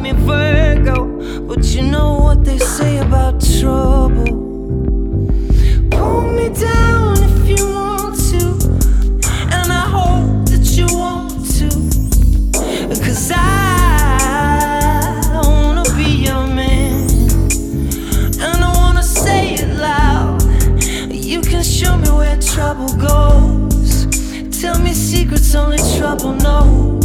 me Virgo, but you know what they say about trouble. Pull me down if you want to, and I hope that you want to, 'cause I wanna be your man, and I wanna say it loud. You can show me where trouble goes, tell me secrets only trouble knows.